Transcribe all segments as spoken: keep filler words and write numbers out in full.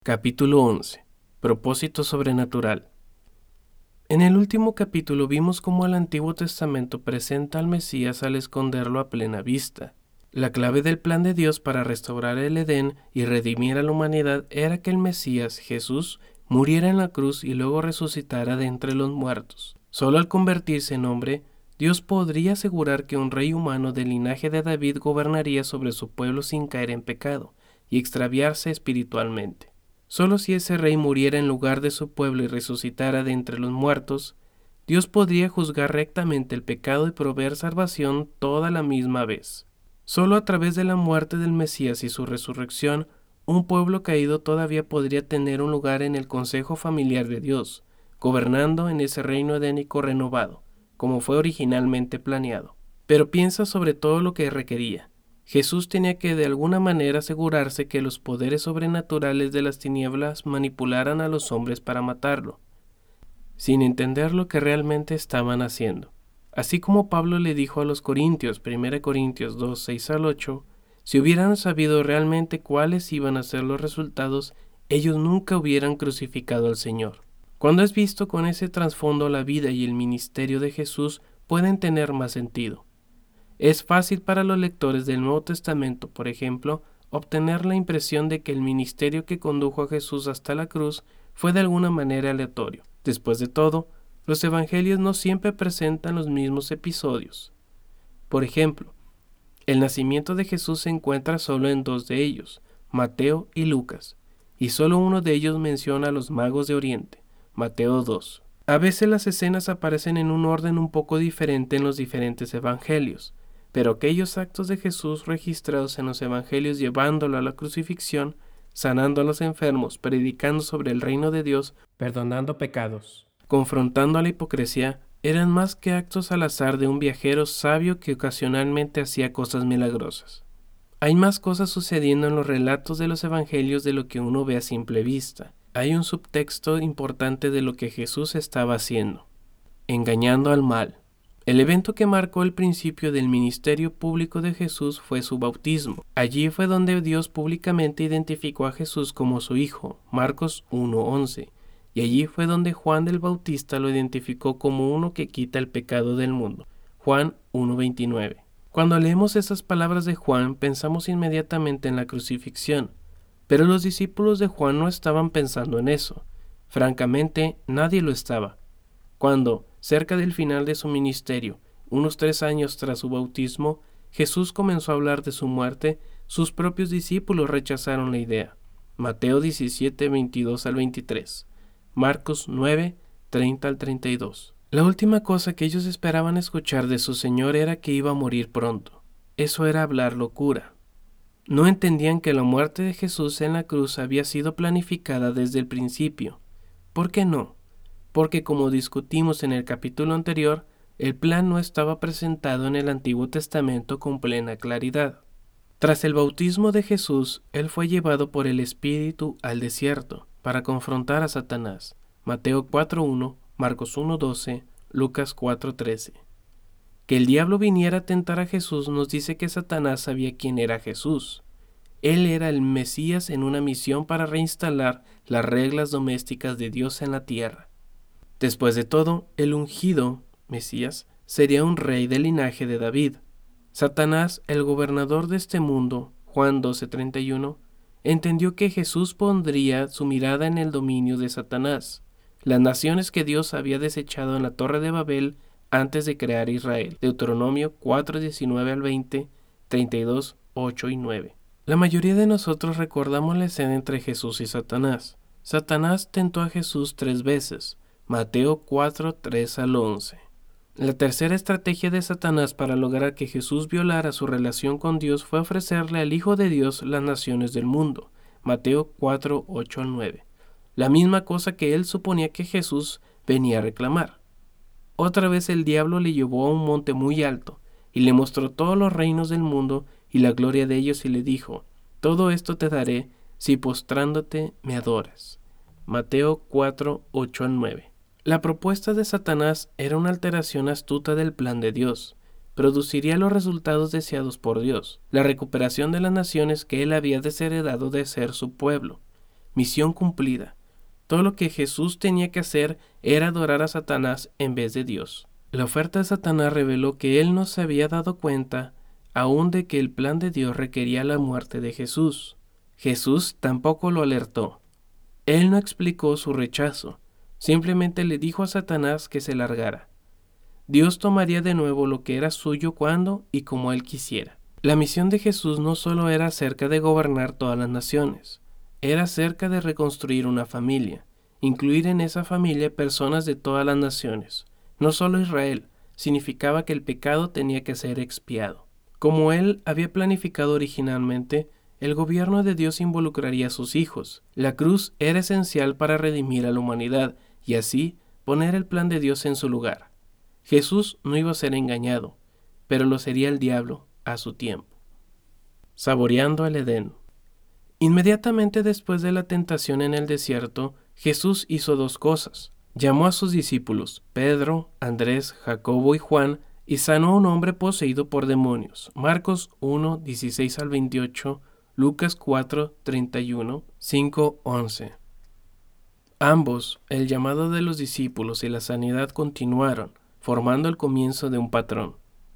Capítulo once. Propósito sobrenatural. En el último capítulo vimos cómo el Antiguo Testamento presenta al Mesías al esconderlo a plena vista. La clave del plan de Dios para restaurar el Edén y redimir a la humanidad era que el Mesías, Jesús, muriera en la cruz y luego resucitara de entre los muertos. Solo al convertirse en hombre, Dios podría asegurar que un rey humano del linaje de David gobernaría sobre su pueblo sin caer en pecado y extraviarse espiritualmente. Solo si ese rey muriera en lugar de su pueblo y resucitara de entre los muertos, Dios podría juzgar rectamente el pecado y proveer salvación toda la misma vez. Solo a través de la muerte del Mesías y su resurrección, un pueblo caído todavía podría tener un lugar en el consejo familiar de Dios, gobernando en ese reino edénico renovado, como fue originalmente planeado. Pero piensa sobre todo lo que requería. Jesús tenía que de alguna manera asegurarse que los poderes sobrenaturales de las tinieblas manipularan a los hombres para matarlo, sin entender lo que realmente estaban haciendo. Así como Pablo le dijo a los Corintios, primera Corintios dos, seis al ocho, si hubieran sabido realmente cuáles iban a ser los resultados, ellos nunca hubieran crucificado al Señor. Cuando es visto con ese trasfondo, la vida y el ministerio de Jesús pueden tener más sentido. Es fácil para los lectores del Nuevo Testamento, por ejemplo, obtener la impresión de que el ministerio que condujo a Jesús hasta la cruz fue de alguna manera aleatorio. Después de todo, los evangelios no siempre presentan los mismos episodios. Por ejemplo, el nacimiento de Jesús se encuentra solo en dos de ellos, Mateo y Lucas, y solo uno de ellos menciona a los magos de Oriente, Mateo dos. A veces las escenas aparecen en un orden un poco diferente en los diferentes evangelios, pero aquellos actos de Jesús registrados en los evangelios llevándolo a la crucifixión, sanando a los enfermos, predicando sobre el reino de Dios, perdonando pecados, confrontando a la hipocresía, eran más que actos al azar de un viajero sabio que ocasionalmente hacía cosas milagrosas. Hay más cosas sucediendo en los relatos de los evangelios de lo que uno ve a simple vista. Hay un subtexto importante de lo que Jesús estaba haciendo, engañando al mal. El evento que marcó el principio del ministerio público de Jesús fue su bautismo. Allí fue donde Dios públicamente identificó a Jesús como su Hijo, Marcos uno once, y allí fue donde Juan el Bautista lo identificó como uno que quita el pecado del mundo, Juan uno veintinueve. Cuando leemos esas palabras de Juan, pensamos inmediatamente en la crucifixión, pero los discípulos de Juan no estaban pensando en eso. Francamente, nadie lo estaba. Cuando, cerca del final de su ministerio, unos tres años tras su bautismo, Jesús comenzó a hablar de su muerte, sus propios discípulos rechazaron la idea. Mateo diecisiete, veintidós al veintitrés, Marcos nueve, treinta al treinta y dos. La última cosa que ellos esperaban escuchar de su Señor era que iba a morir pronto. Eso era hablar locura. No entendían que la muerte de Jesús en la cruz había sido planificada desde el principio. ¿Por qué no? Porque como discutimos en el capítulo anterior, el plan no estaba presentado en el Antiguo Testamento con plena claridad. Tras el bautismo de Jesús, él fue llevado por el Espíritu al desierto para confrontar a Satanás. Mateo cuatro uno, Marcos uno doce, Lucas cuatro trece. Que el diablo viniera a tentar a Jesús nos dice que Satanás sabía quién era Jesús. Él era el Mesías en una misión para reinstalar las reglas domésticas de Dios en la tierra. Después de todo, el ungido, Mesías, sería un rey del linaje de David. Satanás, el gobernador de este mundo, Juan doce treinta y uno, entendió que Jesús pondría su mirada en el dominio de Satanás, las naciones que Dios había desechado en la Torre de Babel antes de crear Israel. Deuteronomio cuatro diecinueve al veinte, treinta y dos, ocho y nueve. La mayoría de nosotros recordamos la escena entre Jesús y Satanás. Satanás tentó a Jesús tres veces. Mateo cuatro, tres al once. La tercera estrategia de Satanás para lograr que Jesús violara su relación con Dios fue ofrecerle al Hijo de Dios las naciones del mundo. Mateo cuatro, ocho al nueve. La misma cosa que él suponía que Jesús venía a reclamar. Otra vez el diablo le llevó a un monte muy alto y le mostró todos los reinos del mundo y la gloria de ellos y le dijo: todo esto te daré si postrándote me adoras. Mateo cuatro, ocho al nueve. La propuesta de Satanás era una alteración astuta del plan de Dios. Produciría los resultados deseados por Dios, la recuperación de las naciones que él había desheredado de ser su pueblo. misión cumplida. Todo lo que Jesús tenía que hacer era adorar a Satanás en vez de Dios. La oferta de Satanás reveló que él no se había dado cuenta aún de que el plan de Dios requería la muerte de Jesús. Jesús tampoco lo alertó. Él no explicó su rechazo, simplemente le dijo a Satanás que se largara. Dios tomaría de nuevo lo que era suyo cuando y como él quisiera. La misión de Jesús no solo era acerca de gobernar todas las naciones, era acerca de reconstruir una familia, incluir en esa familia personas de todas las naciones. No solo Israel, significaba que el pecado tenía que ser expiado. Como él había planificado originalmente, el gobierno de Dios involucraría a sus hijos. La cruz era esencial para redimir a la humanidad y así poner el plan de Dios en su lugar. Jesús no iba a ser engañado, pero lo sería el diablo a su tiempo. Saboreando el Edén. Inmediatamente después de la tentación en el desierto, Jesús hizo dos cosas. Llamó a sus discípulos, Pedro, Andrés, Jacobo y Juan, y sanó a un hombre poseído por demonios. Marcos uno, dieciséis al veintiocho, Lucas cuatro, treinta y uno, cinco, once. Ambos, el llamado de los discípulos y la sanidad continuaron, formando el comienzo de un patrón.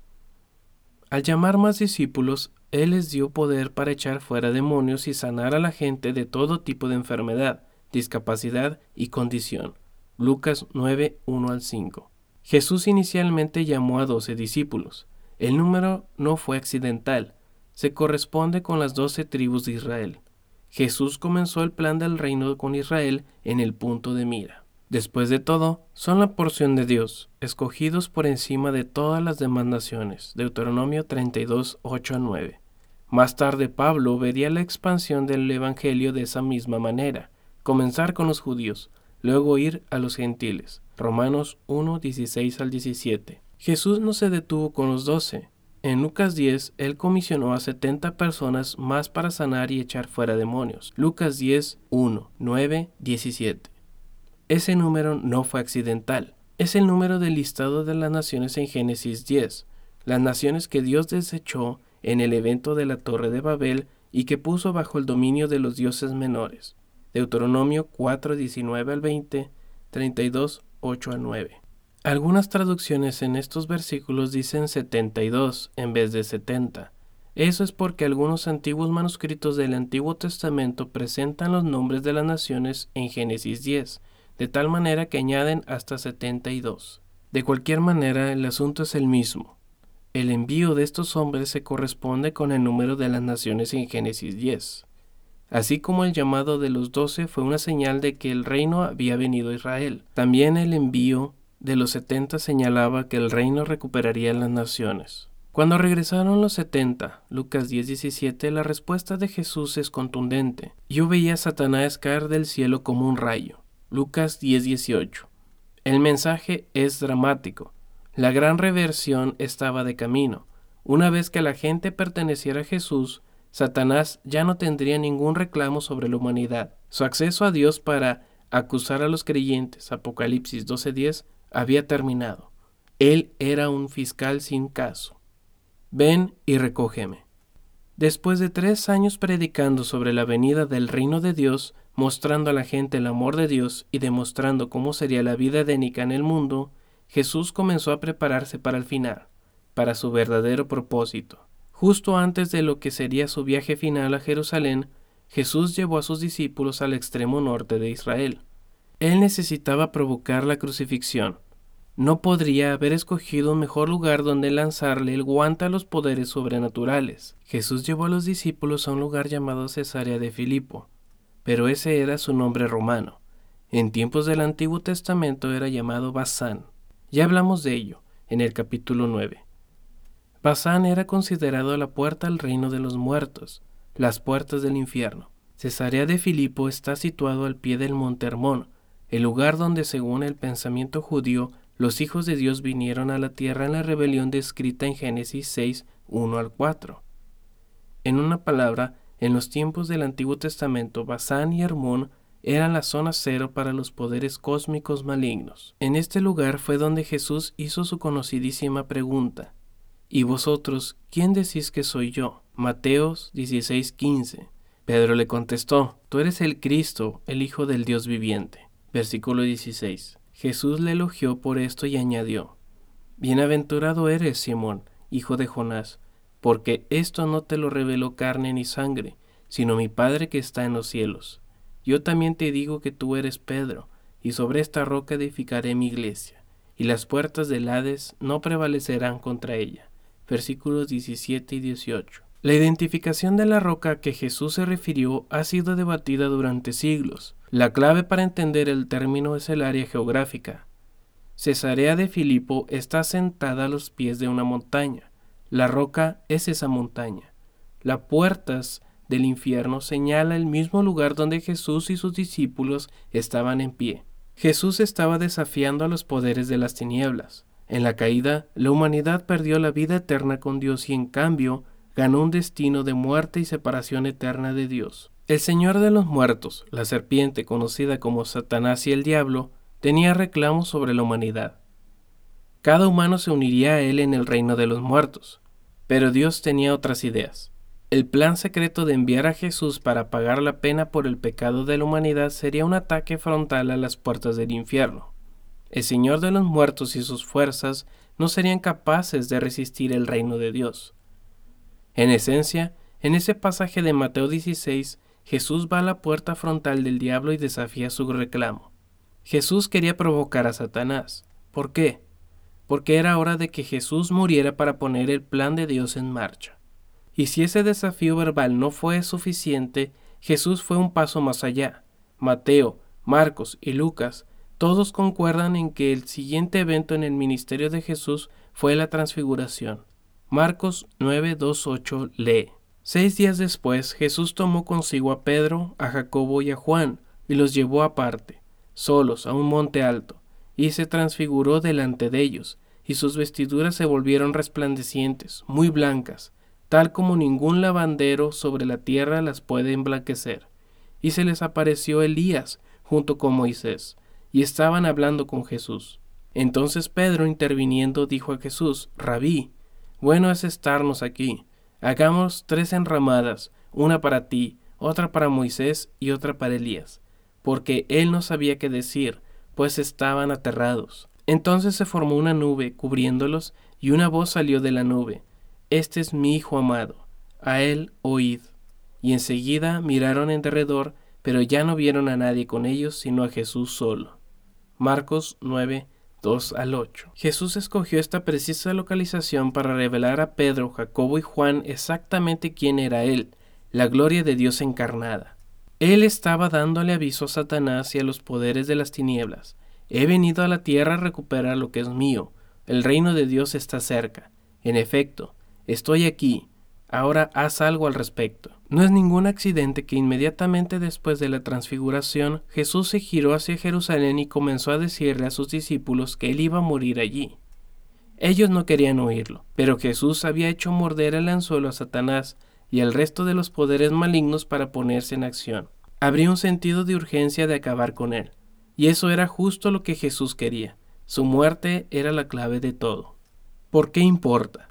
Al llamar más discípulos, Él les dio poder para echar fuera demonios y sanar a la gente de todo tipo de enfermedad, discapacidad y condición. Lucas nueve, uno al cinco. Jesús inicialmente llamó a doce discípulos. El número no fue accidental, se corresponde con las doce tribus de Israel. Jesús comenzó el plan del reino con Israel en el punto de mira. Después de todo, son la porción de Dios, escogidos por encima de todas las demás naciones. Deuteronomio treinta y dos, ocho a nueve. Más tarde Pablo vería la expansión del evangelio de esa misma manera, comenzar con los judíos, luego ir a los gentiles. Romanos uno, dieciséis al diecisiete. Jesús no se detuvo con los doce. En Lucas diez, Él comisionó a setenta personas más para sanar y echar fuera demonios. Lucas diez, uno, nueve, diecisiete. Ese número no fue accidental. Es el número del listado de las naciones en Génesis diez, las naciones que Dios desechó en el evento de la Torre de Babel y que puso bajo el dominio de los dioses menores. Deuteronomio cuatro, diecinueve al veinte, treinta y dos, ocho a nueve. Algunas traducciones en estos versículos dicen setenta y dos en vez de setenta. Eso es porque algunos antiguos manuscritos del Antiguo Testamento presentan los nombres de las naciones en Génesis diez, de tal manera que añaden hasta setenta y dos. De cualquier manera, el asunto es el mismo. El envío de estos hombres se corresponde con el número de las naciones en Génesis diez. Así como el llamado de los doce fue una señal de que el reino había venido a Israel, también el envío de los setenta señalaba que el reino recuperaría las naciones. Cuando regresaron los setenta, Lucas diez, diecisiete, la respuesta de Jesús es contundente. Yo veía a Satanás caer del cielo como un rayo. Lucas diez, dieciocho. El mensaje es dramático. La gran reversión estaba de camino. Una vez que la gente perteneciera a Jesús, Satanás ya no tendría ningún reclamo sobre la humanidad. Su acceso a Dios para acusar a los creyentes, Apocalipsis doce, diez, había terminado. Él era un fiscal sin caso. Ven y recógeme. Después de tres años predicando sobre la venida del reino de Dios, mostrando a la gente el amor de Dios y demostrando cómo sería la vida edénica en el mundo, Jesús comenzó a prepararse para el final, para su verdadero propósito. Justo antes de lo que sería su viaje final a Jerusalén, Jesús llevó a sus discípulos al extremo norte de Israel. Él necesitaba provocar la crucifixión. No podría haber escogido un mejor lugar donde lanzarle el guante a los poderes sobrenaturales. Jesús llevó a los discípulos a un lugar llamado Cesarea de Filipo, pero ese era su nombre romano. En tiempos del Antiguo Testamento era llamado Basán. Ya hablamos de ello en el capítulo nueve. Basán era considerado la puerta al reino de los muertos, las puertas del infierno. Cesarea de Filipo está situado al pie del monte Hermón, el lugar donde, según el pensamiento judío, los hijos de Dios vinieron a la tierra en la rebelión descrita en Génesis seis, uno al cuatro. En una palabra, en los tiempos del Antiguo Testamento, Basán y Hermón eran la zona cero para los poderes cósmicos malignos. En este lugar fue donde Jesús hizo su conocidísima pregunta: ¿Y vosotros, quién decís que soy yo? Mateos dieciséis, quince. Pedro le contestó: Tú eres el Cristo, el Hijo del Dios viviente. Versículo dieciséis. Jesús le elogió por esto y añadió: Bienaventurado eres, Simón, hijo de Jonás, porque esto no te lo reveló carne ni sangre, sino mi Padre que está en los cielos. Yo también te digo que tú eres Pedro, y sobre esta roca edificaré mi iglesia, y las puertas del Hades no prevalecerán contra ella. Versículos diecisiete y dieciocho. La identificación de la roca a que Jesús se refirió ha sido debatida durante siglos. La clave para entender el término es el área geográfica. Cesarea de Filipo está asentada a los pies de una montaña. La roca es esa montaña. Las puertas del infierno señala el mismo lugar donde Jesús y sus discípulos estaban en pie. Jesús estaba desafiando a los poderes de las tinieblas. En la caída, la humanidad perdió la vida eterna con Dios y en cambio ganó un destino de muerte y separación eterna de Dios. El Señor de los muertos, la serpiente conocida como Satanás y el diablo, tenía reclamos sobre la humanidad. Cada humano se uniría a él en el reino de los muertos, pero Dios tenía otras ideas. El plan secreto de enviar a Jesús para pagar la pena por el pecado de la humanidad sería un ataque frontal a las puertas del infierno. El Señor de los muertos y sus fuerzas no serían capaces de resistir el reino de Dios. En esencia, en ese pasaje de Mateo dieciséis, Jesús va a la puerta frontal del diablo y desafía su reclamo. Jesús quería provocar a Satanás. ¿Por qué? Porque era hora de que Jesús muriera para poner el plan de Dios en marcha. Y si ese desafío verbal no fue suficiente, Jesús fue un paso más allá. Mateo, Marcos y Lucas todos concuerdan en que el siguiente evento en el ministerio de Jesús fue la transfiguración. Marcos nueve, dos, ocho lee: Seis días después, Jesús tomó consigo a Pedro, a Jacobo y a Juan, y los llevó aparte, solos, a un monte alto, y se transfiguró delante de ellos, y sus vestiduras se volvieron resplandecientes, muy blancas, tal como ningún lavandero sobre la tierra las puede emblanquecer. Y se les apareció Elías, junto con Moisés, y estaban hablando con Jesús. Entonces Pedro, interviniendo, dijo a Jesús: Rabí, bueno es estarnos aquí. Hagamos tres enramadas, una para ti, otra para Moisés y otra para Elías. Porque él no sabía qué decir, pues estaban aterrados. Entonces se formó una nube cubriéndolos, y una voz salió de la nube: Este es mi Hijo amado, a él oíd. Y enseguida miraron en derredor, pero ya no vieron a nadie con ellos, sino a Jesús solo. Marcos nueve, dos al ocho. Jesús escogió esta precisa localización para revelar a Pedro, Jacobo y Juan exactamente quién era Él, la gloria de Dios encarnada. Él estaba dándole aviso a Satanás y a los poderes de las tinieblas: He venido a la tierra a recuperar lo que es mío. El reino de Dios está cerca. En efecto, estoy aquí. Ahora haz algo al respecto. No es ningún accidente que inmediatamente después de la transfiguración, Jesús se giró hacia Jerusalén y comenzó a decirle a sus discípulos que él iba a morir allí. Ellos no querían oírlo, pero Jesús había hecho morder el anzuelo a Satanás y al resto de los poderes malignos para ponerse en acción. Habría un sentido de urgencia de acabar con él, y eso era justo lo que Jesús quería. Su muerte era la clave de todo. ¿Por qué importa?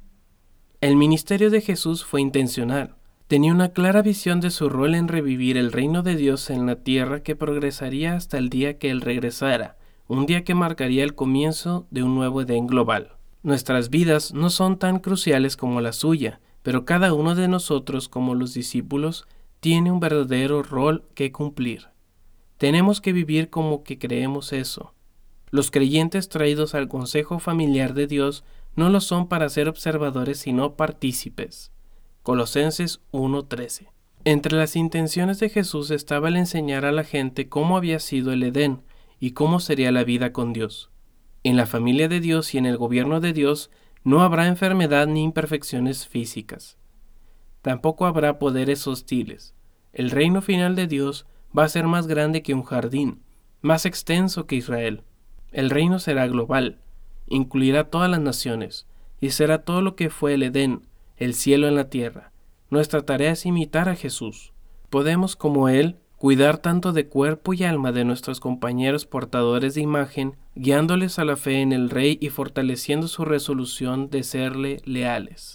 El ministerio de Jesús fue intencional. Tenía una clara visión de su rol en revivir el reino de Dios en la tierra que progresaría hasta el día que Él regresara, un día que marcaría el comienzo de un nuevo Edén global. Nuestras vidas no son tan cruciales como la suya, pero cada uno de nosotros, como los discípulos, tiene un verdadero rol que cumplir. Tenemos que vivir como que creemos eso. Los creyentes traídos al consejo familiar de Dios no lo son para ser observadores, sino partícipes. Colosenses uno trece. Entre las intenciones de Jesús estaba el enseñar a la gente cómo había sido el Edén y cómo sería la vida con Dios. En la familia de Dios y en el gobierno de Dios no habrá enfermedad ni imperfecciones físicas. Tampoco habrá poderes hostiles. El reino final de Dios va a ser más grande que un jardín, más extenso que Israel. El reino será global, incluirá todas las naciones, y será todo lo que fue el Edén, el cielo en la tierra. Nuestra tarea es imitar a Jesús. Podemos, como Él, cuidar tanto de cuerpo y alma de nuestros compañeros portadores de imagen, guiándoles a la fe en el Rey y fortaleciendo su resolución de serle leales.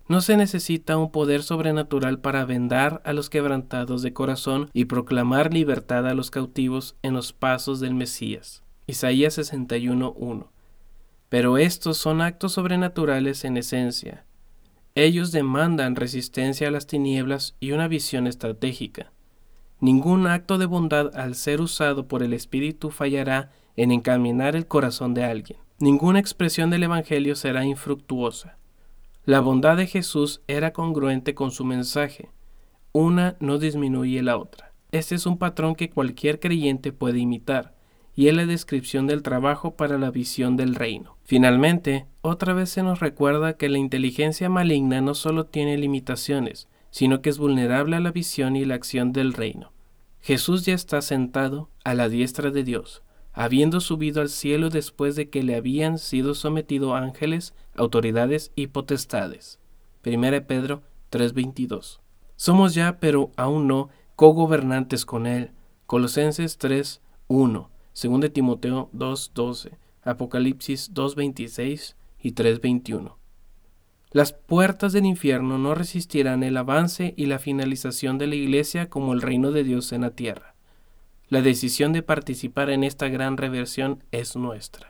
No se necesita un poder sobrenatural para vendar a los quebrantados de corazón y proclamar libertad a los cautivos en los pasos del Mesías. Isaías sesenta y uno, uno. Pero estos son actos sobrenaturales en esencia. Ellos demandan resistencia a las tinieblas y una visión estratégica. Ningún acto de bondad al ser usado por el Espíritu fallará en encaminar el corazón de alguien. Ninguna expresión del Evangelio será infructuosa. La bondad de Jesús era congruente con su mensaje. Una no disminuye la otra. Este es un patrón que cualquier creyente puede imitar, y es la descripción del trabajo para la visión del reino. Finalmente, otra vez se nos recuerda que la inteligencia maligna no solo tiene limitaciones, sino que es vulnerable a la visión y la acción del reino. Jesús ya está sentado a la diestra de Dios, habiendo subido al cielo después de que le habían sido sometidos ángeles, autoridades y potestades. primera de Pedro tres veintidós. Somos ya, pero aún no, cogobernantes con Él. Colosenses tres uno, segunda de Timoteo dos doce, Apocalipsis dos veintiséis y tres veintiuno. Las puertas del infierno no resistirán el avance y la finalización de la Iglesia como el reino de Dios en la tierra. La decisión de participar en esta gran reversión es nuestra.